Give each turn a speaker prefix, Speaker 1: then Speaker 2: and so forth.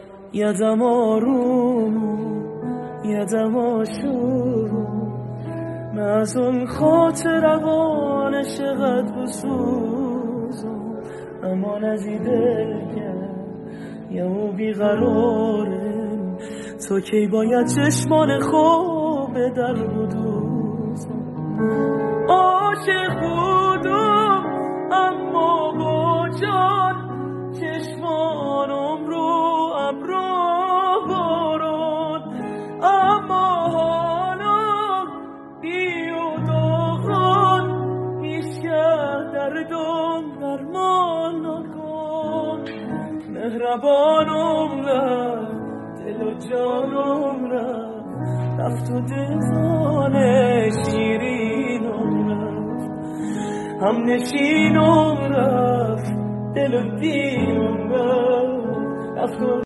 Speaker 1: یدم آروم یدم آشوم من از اون خاطر روان چقدر بسوزم اما نزیده یه او بیقرارم تا کی باید چشمان خوب در بدوزم عاشق بودم اما با جان چشمانم رو ابرو بارون اما حالا بی و داغان هیچ که دردم درمان نکن مهربانم رفت دل و جانم رفت و دیوان شیرینم رفت هم نشینم رفت دل و دینم رفت